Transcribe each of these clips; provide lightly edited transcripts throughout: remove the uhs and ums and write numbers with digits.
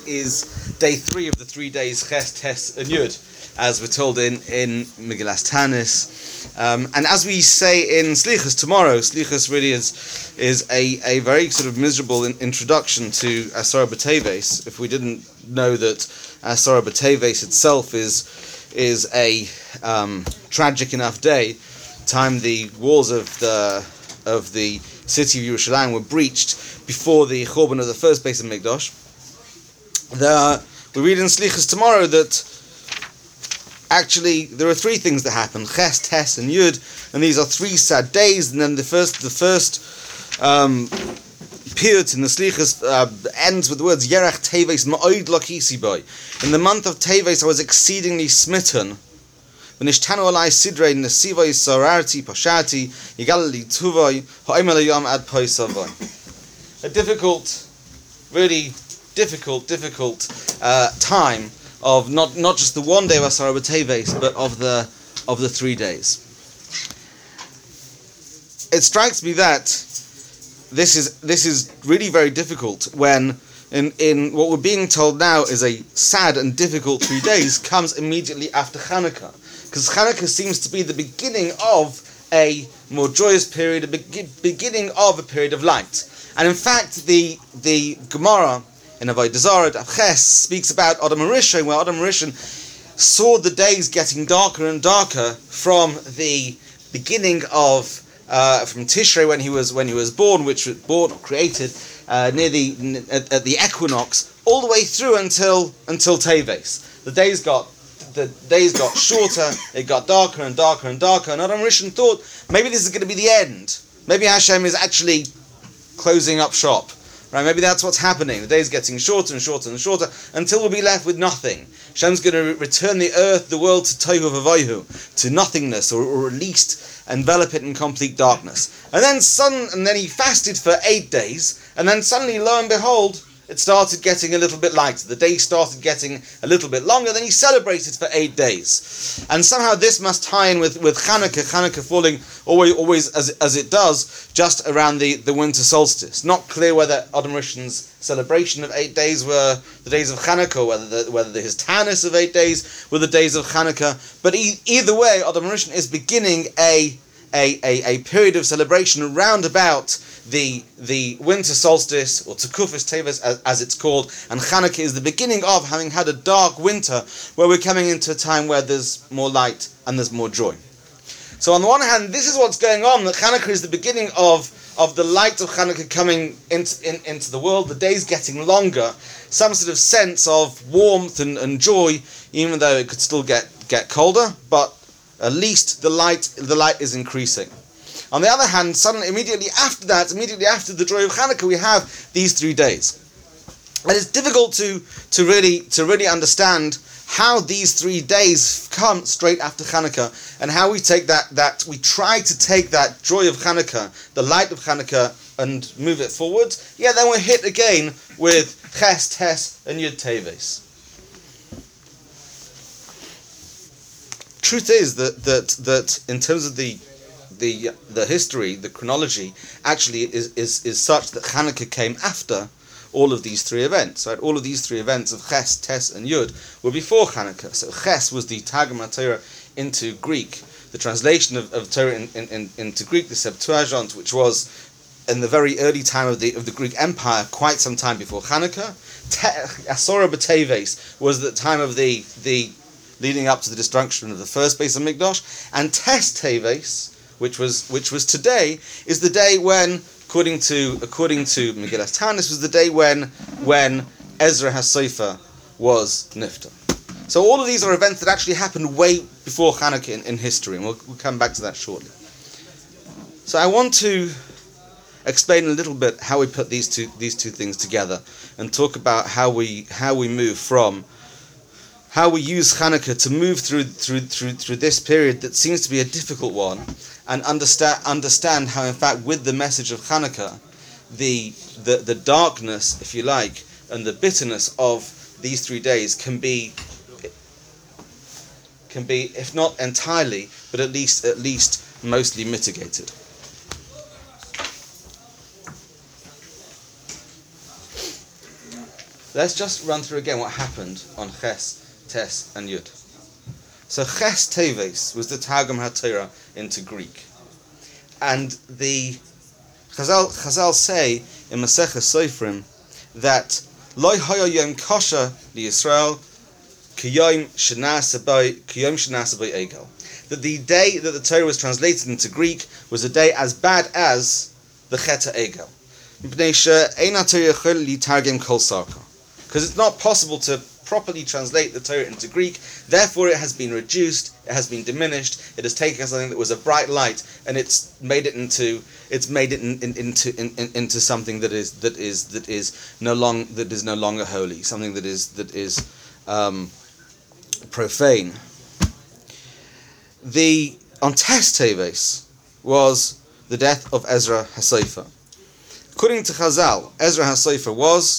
Is day 3 of the 3 days Ches, Tes, and Yud, as we're told in Megillas Tanis. And as we say in Slichas tomorrow, Slichas really is a very sort of miserable introduction to Asara B'Teves. If we didn't know that Asara B'Teves itself is a tragic enough day, time the walls of the city of Yerushalayim were breached before the Churban of the first Beis Hamikdash. We read in Slichas tomorrow that actually there are 3 things that happen: Ches, Tes, and Yud, and these are 3 sad days. And then the first period in the Slichas ends with the words Yerach Teves Ma'od Lakisi Boy. In the month of Teves I was exceedingly smitten. V'nishtanu alai sidrei nesivai sararti pashati yigalali tuvai ha'imel yom ad poisavai. A really difficult time of not just the one day of Asara B'Teves, but of the 3 days. It strikes me that this is really very difficult when in what we're being told now is a sad and difficult 3 days comes immediately after Hanukkah, because Hanukkah seems to be the beginning of a more joyous period, a beginning of a period of light. And in fact, the Gemara in Avodah Zarah, Ches, speaks about Adam HaRishon, where Adam HaRishon saw the days getting darker and darker from the beginning of from Tishrei when he was born, which was born or created at the equinox, all the way through until Teves. The days got shorter, it got darker and darker and darker, and Adam HaRishon thought maybe this is going to be the end. Maybe Hashem is actually closing up shop. Right, maybe that's what's happening. The day's getting shorter and shorter and shorter until we'll be left with nothing. Hashem's going to return the earth, the world, to tohu v'vohu, to nothingness, or at least envelop it in complete darkness. And then he fasted for 8 days, and then suddenly, lo and behold, it started getting a little bit lighter. The day started getting a little bit longer. Then he celebrated for 8 days. And somehow this must tie in with Hanukkah falling always as it does, just around the winter solstice. Not clear whether Adam HaRishon's celebration of 8 days were the days of Hanukkah, whether his Tanis of 8 days were the days of Hanukkah. But either way, Adam HaRishon is beginning a period of celebration around about the winter solstice, or Tekufas Teves as it's called, and Chanukah is the beginning of having had a dark winter, where we're coming into a time where there's more light and there's more joy. So on the one hand, this is what's going on, that Chanukah is the beginning of the light of Chanukah coming into the world, the days getting longer, some sort of sense of warmth and joy, even though it could still get colder, but at least the light is increasing. On the other hand, suddenly, immediately after the joy of Hanukkah, we have these 3 days. And it's difficult to really understand how these 3 days come straight after Hanukkah, and how we take that we try to take that joy of Hanukkah, the light of Hanukkah, and move it forward. Yeah, then we're hit again with Ches, Tes, and Yud Teves. Truth is that in terms of the history, the chronology, actually is such that Hanukkah came after all of these 3 events. Right? All of these 3 events of Ches, Tes, and Yud were before Hanukkah. So Ches was the Targum HaTorah into Greek, the translation of Torah into Greek, the Septuagint, which was in the very early time of the Greek Empire, quite some time before Hanukkah. Asara B'Teves was the time of the leading up to the destruction of the first Beis Hamikdash, and Tes Teves, which was today, is the day when, according to Megillas Tanis, was the day when Ezra HaSofer was Nifta. So all of these are events that actually happened way before Hanukkah in history, and we'll come back to that shortly. So I want to explain a little bit how we put these two things together, and talk about how we move from how we use Hanukkah to move through this period that seems to be a difficult one, and understand how, in fact, with the message of Hanukkah, the darkness, if you like, and the bitterness of these 3 days can be, if not entirely, but at least mostly mitigated. Let's just run through again what happened on Ches, Tes, and Yud. So Ches Teves was the Targum HaTorah into Greek. And the Chazal say in Maseches Sofrim that Loi Haya Yom Kosher li Yisrael Kiyom Shenasa Bei Egel. That the day that the Torah was translated into Greek was a day as bad as the Cheta Egel. Because it's not possible to properly translate the Torah into Greek, therefore it has been reduced, it has been diminished, it has taken something that was a bright light and it's made it into something that is no longer holy, something that is profane. The on Tes Teves was the death of Ezra HaSofer. According to Chazal, Ezra HaSofer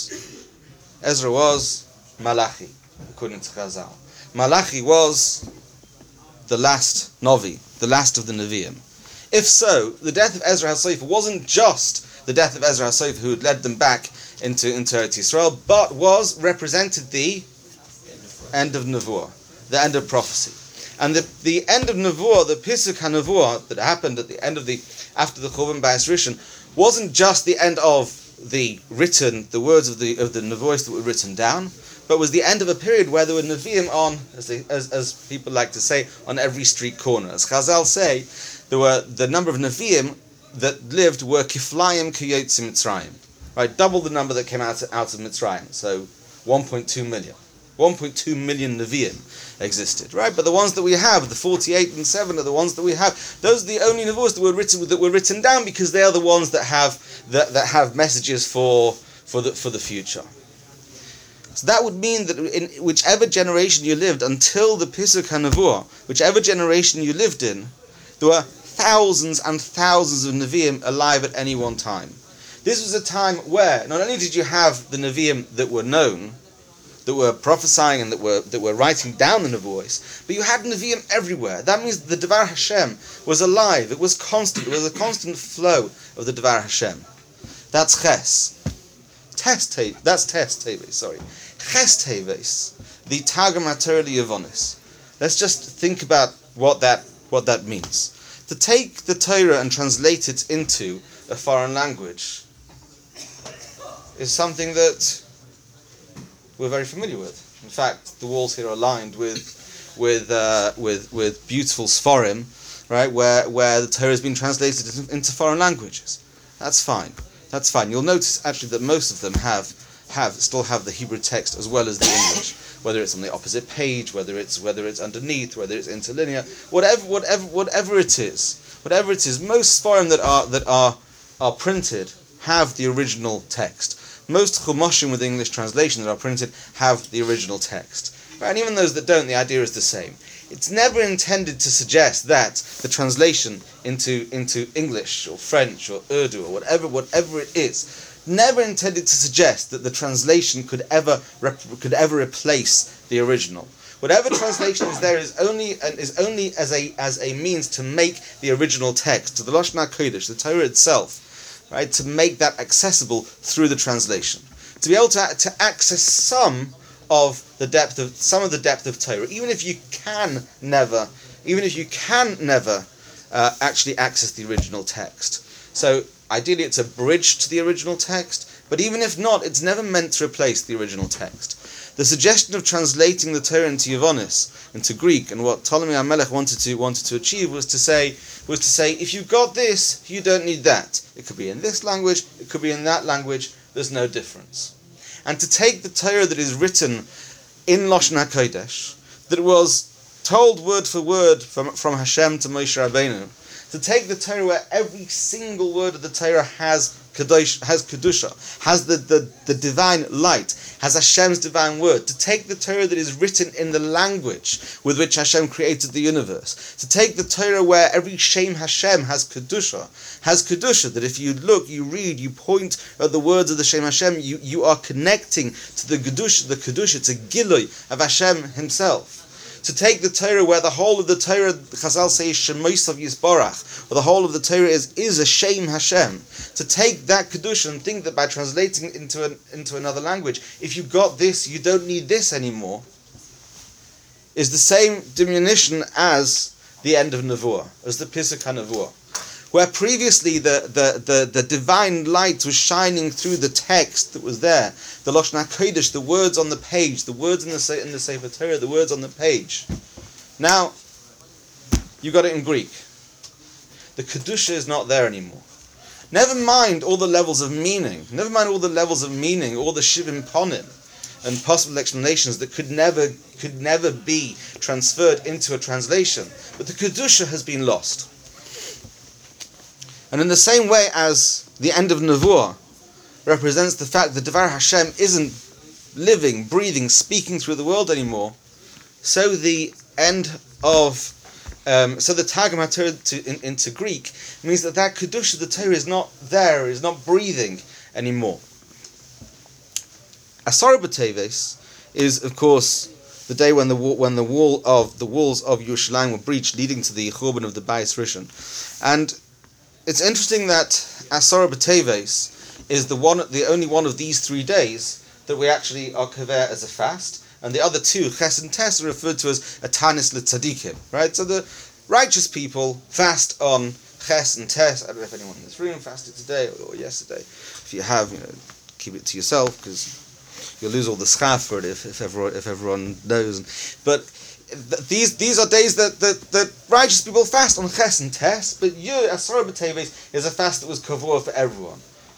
was Malachi, according to Chazal. Malachi was the last Novi, the last of the Nevi'im. If so, the death of Ezra HaSofer wasn't just the death of Ezra HaSofer who had led them back into Eretz Yisrael, but represented the end of Nevuah, the end of prophecy. And the end of Nevuah, the Pisuk HaNevuah that happened at the end of after the Churban Bayis Rishon, wasn't just the end of the words of the Nevuos that were written down, but was the end of a period where there were Nevi'im on, as people like to say, on every street corner. As Chazal say, the number of Nevi'im that lived were Kiflayim Kiyotzi Mitzrayim, right? Double the number that came out of Mitzrayim, so 1.2 million. 1.2 million Nevi'im existed, right? But the ones that we have, the 48 and 7 are the ones that we have. Those are the only Nevuos that were written down because they are the ones that have messages for the future. So that would mean that in whichever generation you lived until the Pisuk HaNevuah, whichever generation you lived in, there were thousands and thousands of Nevi'im alive at any one time. This was a time where not only did you have the Nevi'im that were known, that were prophesying and that were writing down the Nevuos, but you had Nevi'im everywhere. That means the Devar Hashem was alive. It was constant. It was a constant flow of the Devar Hashem. That's Ches. That's Tes Teves. Sorry, Ches Teves, the Targum HaTorah Yevonis. Let's just think about what that means. To take the Torah and translate it into a foreign language is something that we're very familiar with. In fact, the walls here are lined with beautiful Sforim, right? Where the Torah has been translated into foreign languages. That's fine. You'll notice actually that most of them still have the Hebrew text as well as the English. Whether it's on the opposite page, whether it's underneath, whether it's interlinear, whatever it is, most Sforim that are printed have the original text. Most Chumoshim with English translation that are printed have the original text. Right? And even those that don't, the idea is the same. It's never intended to suggest that the translation into English or French or Urdu or whatever it is, never intended to suggest that the translation could ever replace the original. Whatever translation is there is only as a means to make the original text, to the Lashon HaKodesh, the Torah itself, right, to make that accessible through the translation, to be able to access some of the depth of Torah, even if you can never actually access the original text. So ideally, it's a bridge to the original text, but even if not, it's never meant to replace the original text. The suggestion of translating the Torah into Yevonis, into Greek, and what Ptolemy HaMelech wanted to achieve was to say, if you've got this, you don't need that. It could be in this language, it could be in that language, there's no difference. And to take the Torah that is written in Lashon HaKodesh, that was told word for word from Hashem to Moshe Rabbeinu, to take the Torah where every single word of the Torah has Kedusha, has the divine light, has Hashem's divine word, to take the Torah that is written in the language with which Hashem created the universe, to take the Torah where every Shem Hashem has Kedusha, that if you look, you read, you point at the words of the Shem Hashem, you are connecting to the Kedusha, to Gilui of Hashem himself. To take the Torah where the whole of the Torah, Chazal says, Shemoisav Yisborach, or the whole of the Torah is a Shem Hashem. To take that Kedusha and think that by translating it into another language, if you got this, you don't need this anymore, is the same diminution as the end of Nevuah, as the Pesach HaNevuah. Where previously the divine light was shining through the text that was there, the Lashon HaKodesh, the words on the page, the words in the Sefer Torah, the words on the page. Now, you got it in Greek. The Kedusha is not there anymore. Never mind all the levels of meaning, all the Shivim Ponim, and possible explanations that could never be transferred into a translation. But the Kedusha has been lost. And in the same way as the end of Nevuah represents the fact that Devar Hashem isn't living, breathing, speaking through the world anymore, so the end of so the Targum HaTorah into Greek means that Kedusha, the Torah, is not there, is not breathing anymore. Asara B'Teves is, of course, the day when the walls of Yerushalayim were breached, leading to the Churban of the Bayis Rishon. And it's interesting that Asara B'Teves is the only one of these 3 days that we actually are kaver as a fast, and the other 2, Ches and Tes, are referred to as Atanis L'Tzadikim, right? So the righteous people fast on Ches and Tes. I don't know if anyone in this room fasted today or yesterday. If you have, keep it to yourself, because you'll lose all the schaf for it if everyone knows. But these are days that righteous people fast on Ches and Tes, but Asara B'Teves is a fast that was kavua for everyone.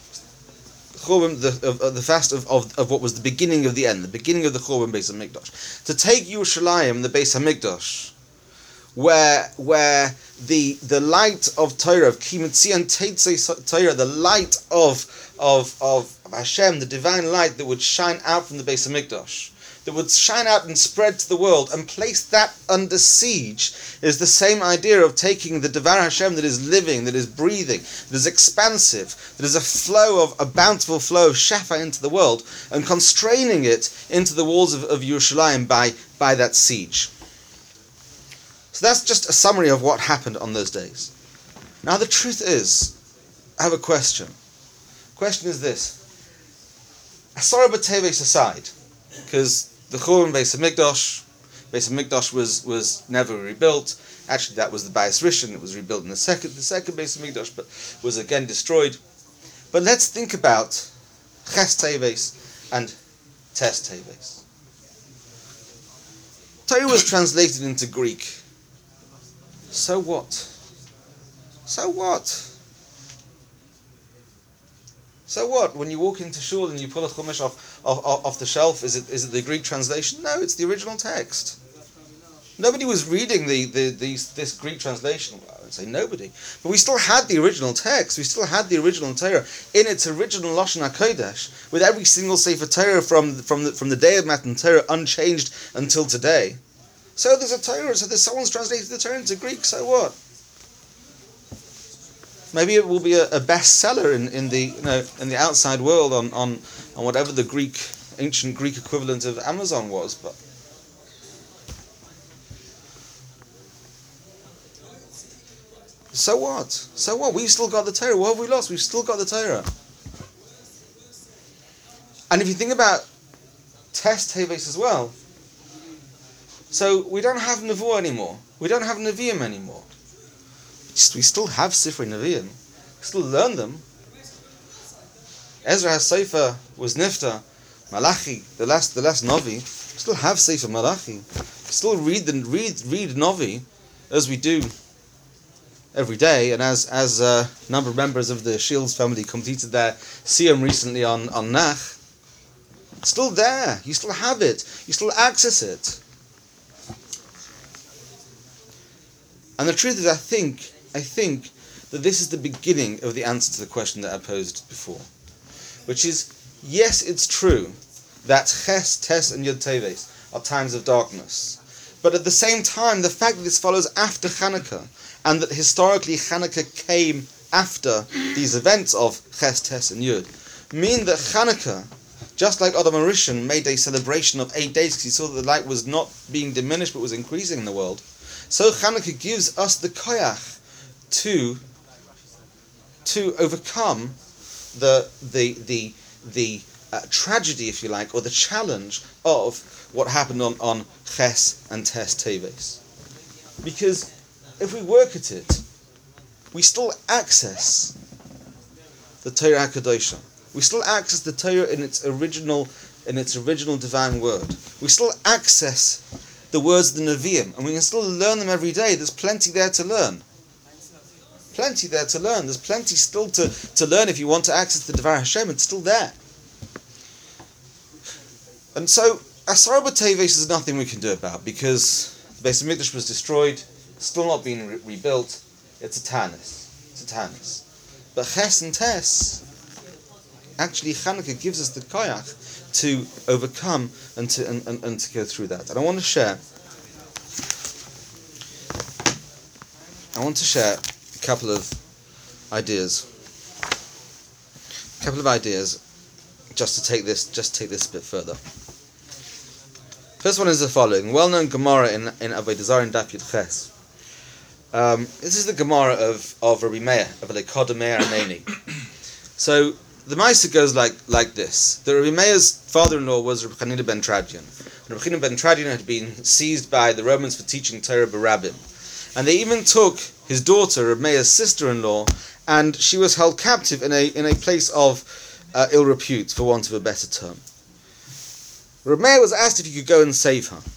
The fast of what was the beginning of the end, the beginning of the Churban Beis HaMikdash. To take Yerushalayim, the Beis HaMikdash, where the light of Torah, of Kimitzian Teitzei Torah, the light of Hashem, the divine light that would shine out from the Beis HaMikdash, that would shine out and spread to the world and place that under siege, is the same idea of taking the Devar Hashem that is living, that is breathing, that is expansive, that is a bountiful flow of Shafa into the world, and constraining it into the walls of Yerushalayim by that siege. So that's just a summary of what happened on those days. Now the truth is, I have a question. The question is this. Asara B'Teves aside, because the Churban Beis HaMikdash was never rebuilt. Actually, that was the Bayis Rishon. It was rebuilt in the second Beis HaMikdash, but was again destroyed. But let's think about Ches Teves and Tes Teves. Torah was translated into Greek. So what? So what? So what? When you walk into shul and you pull a chumash off the shelf, is it the Greek translation? No, it's the original text. Nobody was reading this Greek translation. Well, I would say nobody, but we still had the original text. We still had the original Torah in its original Lashon HaKodesh, with every single Sefer Torah from the day of Matan Torah unchanged until today. So there's a Torah. So there's someone's translated the Torah into Greek. So what? Maybe it will be a bestseller in the outside world on whatever the ancient Greek equivalent of Amazon was, but so what? So what? We've still got the Torah. What have we lost? We've still got the Torah. And if you think about Tes Teves as well, so we don't have Nevuah anymore. We don't have Nevi'im anymore. We still have Sifrei Nevi'im. We still learn them. Ezra HaSofer was Nifta. Malachi, the last Novi, we still have Sefer Malachi. We still read Novi as we do every day, and as a number of members of the Shields family completed their Siyum recently on Nach. It's still there. You still have it. You still access it. And the truth is, I think that this is the beginning of the answer to the question that I posed before, which is, yes, it's true that Ches, Tes, and Yud Teves are times of darkness, but at the same time, the fact that this follows after Chanukah, and that historically Chanukah came after these events of Ches, Tes, and Yud, mean that Chanukah Just like Adam HaRishon made a celebration of 8 days because he saw that the light was not being diminished but was increasing in the world, so Chanukah gives us the koyach to overcome the tragedy, if you like, or the challenge of what happened on Ches and Tes Teves. Because if we work at it, we still access the Torah HaKadosha. We still access the Torah in its original divine word. We still access the words of the Nevi'im, and we can still learn them every day. There's plenty there to learn. There's plenty still to learn if you want to access the Devar Hashem. It's still there. And so, Asar B'Teves is nothing we can do about, because the Beis HaMikdash was destroyed, still not being rebuilt. It's a Tanis. But Ches and Tes, actually Chanukah gives us the koyach to overcome and to go through that. And I want to share a couple of ideas just to take this a bit further. First one is the following: well-known Gemara in Avodah Zarah in Daf Yud Ches. This is the Gemara of Rabbi Meir of Lekod Meir Aneni. So the Maisa goes like this: the Rabbi Meir's father-in-law was Rabbi Chanina ben Tradion. Rabbi Chanina ben Tradion had been seized by the Romans for teaching Torah B'Rabbim, and they even took his daughter, Rabbi Meir's sister-in-law, and she was held captive in a place of ill repute, for want of a better term. Rabbi Meir was asked if he could go and save her.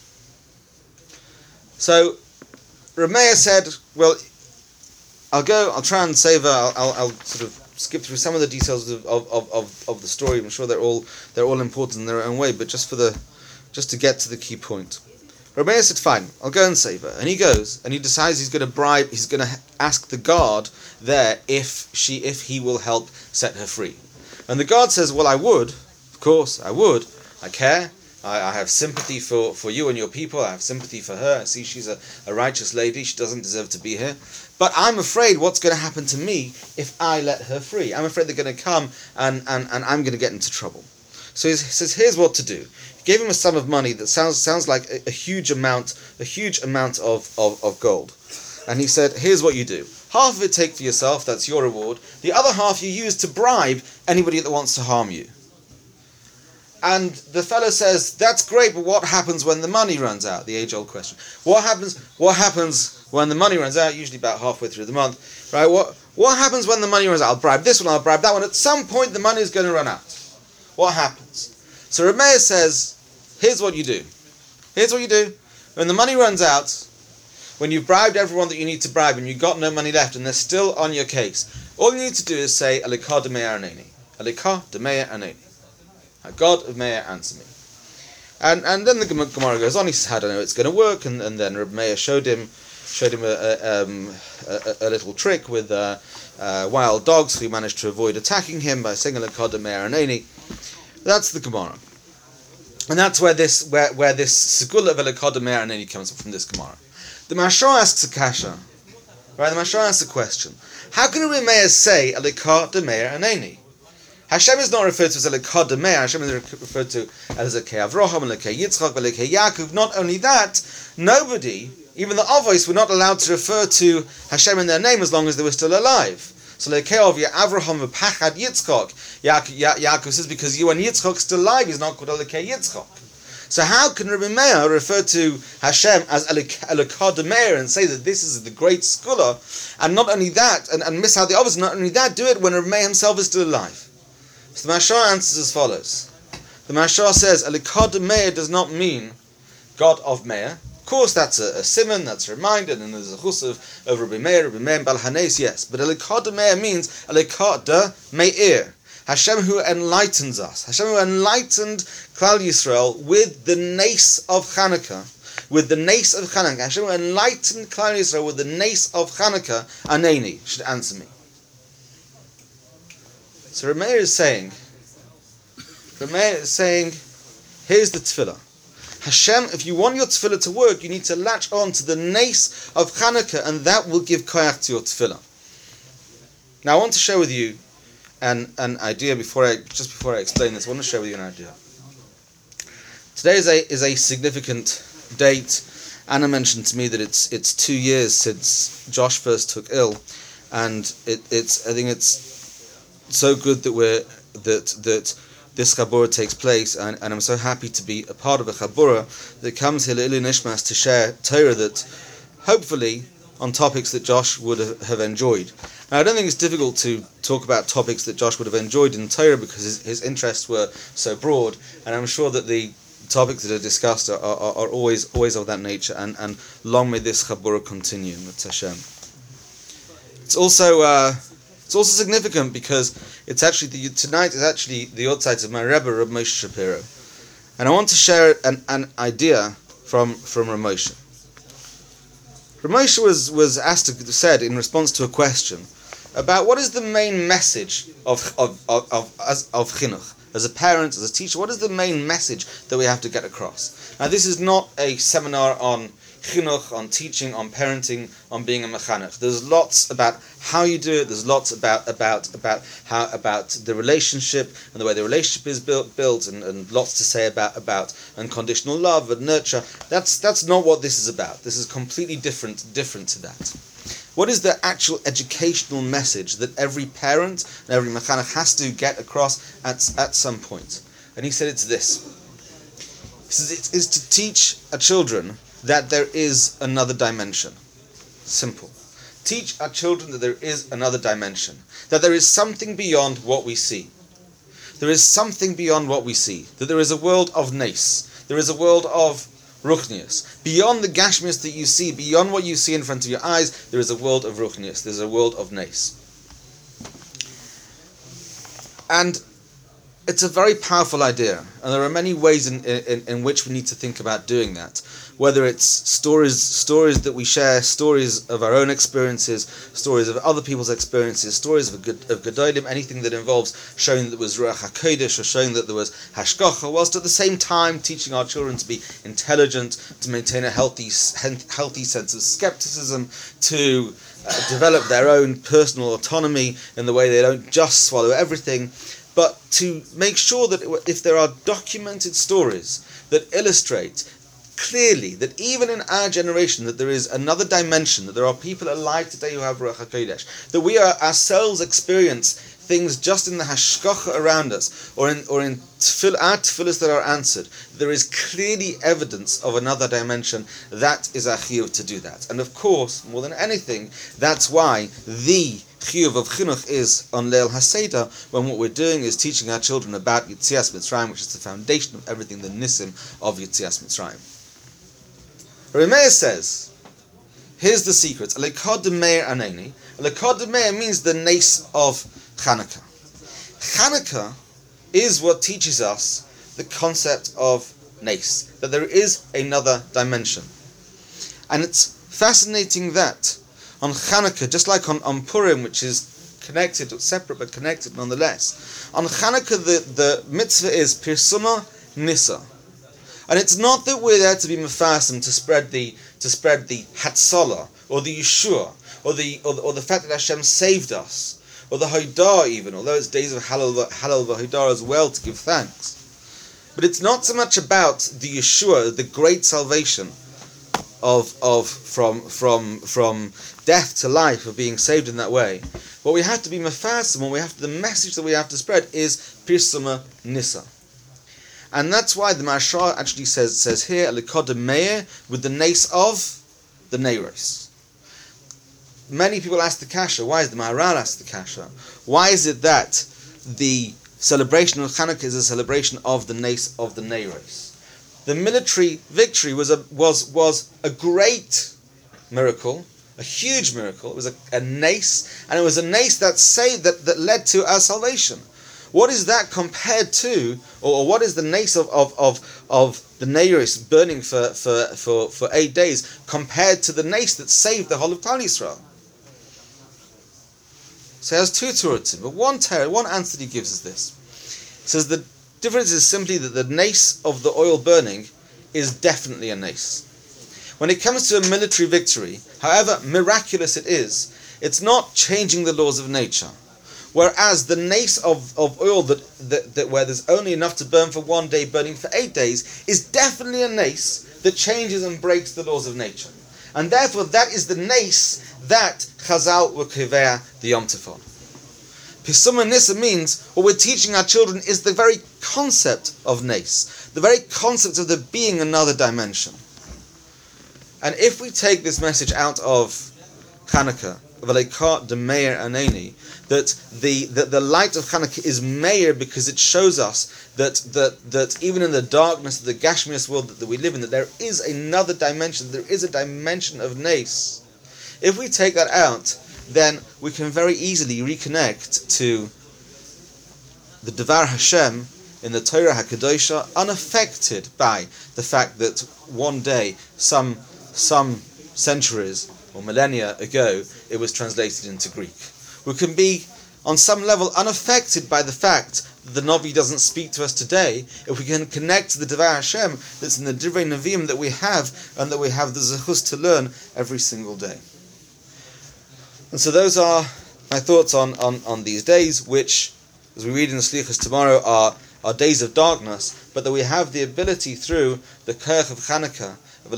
So Rabbi Meir said, "Well, I'll go. I'll try and save her. I'll sort of skip through some of the details of the story. I'm sure they're all important in their own way, but just to get to the key point." Rabbi Meir said, "Fine, I'll go and save her." And he goes and he decides he's going to ask the guard there if he will help set her free. And the guard says, "Well, I would, of course, I would. I care. I have sympathy for you and your people. I have sympathy for her. I see she's a righteous lady. She doesn't deserve to be here. But I'm afraid what's going to happen to me if I let her free. I'm afraid they're going to come and I'm going to get into trouble." So he says, "Here's what to do." He gave him a sum of money that sounds like a huge amount of gold. And he said, "Here's what you do. Half of it take for yourself, that's your reward. The other half you use to bribe anybody that wants to harm you." And the fellow says, "That's great, but what happens when the money runs out?" The age-old question. What happens when the money runs out? Usually about halfway through the month, right? What happens when the money runs out? I'll bribe this one, I'll bribe that one. At some point, the money is going to run out. What happens? So Rabbi Meir says, "Here's what you do. When the money runs out, when you've bribed everyone that you need to bribe and you've got no money left and they're still on your case, all you need to do is say, Alikah de Meir Aneni. Alikah de Meir Aneni. God of Meir, answer me." And then the Gemara goes on. He says, "How do I know it's going to work?" And then Rabbi Meir showed him a little trick with wild dogs, who managed to avoid attacking him by saying Alikah de Meir Aneni. That's the Gemara, and that's where this segula of Alikah de Meir Aneni comes from this Gemara. The Mashal asks a kasha, right? The Mashal asks a question: how can Rabbi Meir say Alikah de Meir Aneni? Hashem is not referred to as Alikah de Meir. Hashem is referred to as Elokei Avraham, Elokei Yitzchak, Elokei Yaakov. Not only that, nobody, even the Avos, were not allowed to refer to Hashem in their name as long as they were still alive. So Elokei Avraham v'Pachad Yitzchak. Yaakov says, because you and Yitzchak are still alive, he's not called Elokei Yitzchak. So how can Rabbi Meir refer to Hashem as Alikah de Meir and say that this is the great scholar, and not only that, and miss out the Avos, not only that, do it when Rabbi Meir himself is still alive? So the Mashal answers as follows. The Mashal says, Alikah de Meir does not mean God of Meir. Of course, that's a simon, that's a reminder, and there's a chus of Rabbi Meir Bal Hanes, yes. But Alikah de Meir means Alikah de Meir. Hashem who enlightens us. Hashem who enlightened Klal Yisrael with the nace of Chanukah. Hashem who enlightened Klal Yisrael with the nace of Chanukah, Aneni, should answer me. So Rabbi Meir is saying, here's the tefillah. Hashem, if you want your tefillah to work, you need to latch on to the nace of Chanukah, and that will give koyach to your tefillah. Now I want to share with you an idea before I explain this. I want to share with you an idea. Today is a significant date. Anna mentioned to me that it's 2 years since Josh first took ill, and I think it's so good that this Chabura takes place, and I'm so happy to be a part of a Chabura that comes here Le'ilui Nishmas to share Torah that hopefully on topics that Josh would have enjoyed. Now, I don't think it's difficult to talk about topics that Josh would have enjoyed in Torah because his interests were so broad, and I'm sure that the topics that are discussed are always of that nature, and long may this Chabura continue. Hashem. It's also significant because it's actually tonight is actually the Yotzeit of my Rebbe, Reb Moshe Shapiro, and I want to share an idea from Reb Moshe. Reb Moshe said in response to a question about what is the main message of chinuch. As a parent, as a teacher, what is the main message that we have to get across? Now, this is not a seminar on chinuch, on teaching, on parenting, on being a mechanech. There's lots about how you do it. There's lots about the relationship and the way the relationship is built, and lots to say about unconditional love and nurture. That's not what this is about. This is completely different to that. What is the actual educational message that every parent and every mechanech has to get across at some point? And he said it's this. He says it is to teach our children that there is another dimension. Simple. Teach our children that there is another dimension. That there is something beyond what we see. There is something beyond what we see. That there is a world of nes. There is a world of ruchnius. Beyond the gashmius that you see, beyond what you see in front of your eyes, there is a world of ruchnius. There's a world of nes. And it's a very powerful idea, and there are many ways in which we need to think about doing that. Whether it's stories that we share, stories of our own experiences, stories of other people's experiences, stories of Gedolim, anything that involves showing that there was Ruach HaKodesh or showing that there was Hashgacha, whilst at the same time teaching our children to be intelligent, to maintain a healthy sense of skepticism, to develop their own personal autonomy in the way they don't just swallow everything, but to make sure that if there are documented stories that illustrate clearly that even in our generation that there is another dimension, that there are people alive today who have Ruach HaKodesh, that we are ourselves experience things just in the hashgacha around us, or in our tefillas that are answered, there is clearly evidence of another dimension. That is our chiyuv to do that. And of course, more than anything, that's why the chiyuv of chinuch is on Leil HaSeder, when what we're doing is teaching our children about Yetzias Mitzrayim, which is the foundation of everything, the nisim of Yetzias Mitzrayim. Rabbi Meir says, here's the secret. Lekod Meir Aneni. Lekod Meir means the nes of Chanukah. Chanukah is what teaches us the concept of nes, that there is another dimension. And it's fascinating that on Chanukah, just like on Purim, which is connected, or separate but connected nonetheless, on Chanukah the mitzvah is Pirsuma Nisa. And it's not that we're there to be mefasim, to spread the Hatzalah, or the Yeshua, or the fact that Hashem saved us, or the Haidah even, although it's days of Halal v'Haidah as well to give thanks. But it's not so much about the Yeshua, the great salvation from death to life, of being saved in that way. What we have to be mefasim, the message that we have to spread is Pirsuma Nisa. And that's why the Mashal actually says here, Lekod Meir, with the nes of the Neiros. Many people ask the kasha, why is the Maharal asked the kasha? Why is it that the celebration of Chanukah is a celebration of the nes of the Neiros? The military victory was a great miracle, a huge miracle. It was a nes, and it was a nes that led to our salvation. What is that compared to, or what is the nes of the Neiros burning for 8 days compared to the nes that saved the whole of Klal Yisrael? So he has two terutzim, but one answer that he gives is this. He says the difference is simply that the nes of the oil burning is definitely a nes. When it comes to a military victory, however miraculous it is, it's not changing the laws of nature. Whereas the nace of oil that where there's only enough to burn for 1 day, burning for 8 days, is definitely a nace that changes and breaks the laws of nature. And therefore that is the nace that Chazal were kivea the Yom Tov on. Pisuma Nisa means what we're teaching our children is the very concept of nace, the very concept of there being another dimension. And if we take this message out of Hanukkah, V'leikah de Meir Aneni, that the light of Hanukkah is Meir because it shows us that even in the darkness of the Gashmias world that we live in, that there is another dimension, there is a dimension of Nace. If we take that out, then we can very easily reconnect to the Devar Hashem in the Torah HaKadosha, unaffected by the fact that one day, some centuries or millennia ago, it was translated into Greek. We can be, on some level, unaffected by the fact that the Navi doesn't speak to us today, if we can connect to the Devar Hashem that's in the Divrei Nevi'im that we have, and that we have the Zechus to learn every single day. And so those are my thoughts on these days, which, as we read in the Slichos tomorrow, are days of darkness, but that we have the ability through the Kerch of Chanukah,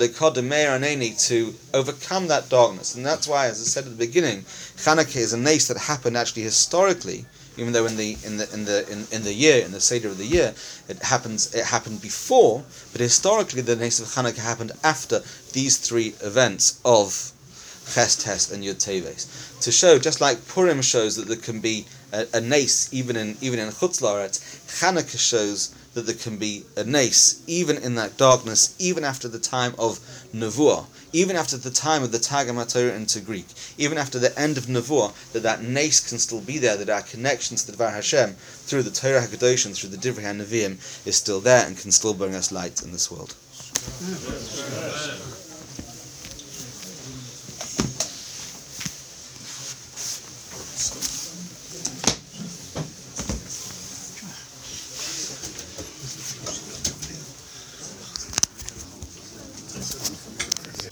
to overcome that darkness. And that's why, as I said at the beginning, Chanukah is a nace that happened actually historically, even though in the year, in the Seder of the year, it happened before, but historically the nace of Chanukah happened after these three events of Ches, Tes, and Yud Teves, to show, just like Purim shows that there can be a nace even in Chutz La'aretz, Chanukah shows that there can be a nace even in that darkness, even after the time of Nevuah, even after the time of the Targum HaTorah into Greek, even after the end of Nevuah, that nace can still be there, that our connection to the Dvar Hashem through the Torah HaKadosh and through the Divrei HaNevi'im is still there and can still bring us light in this world.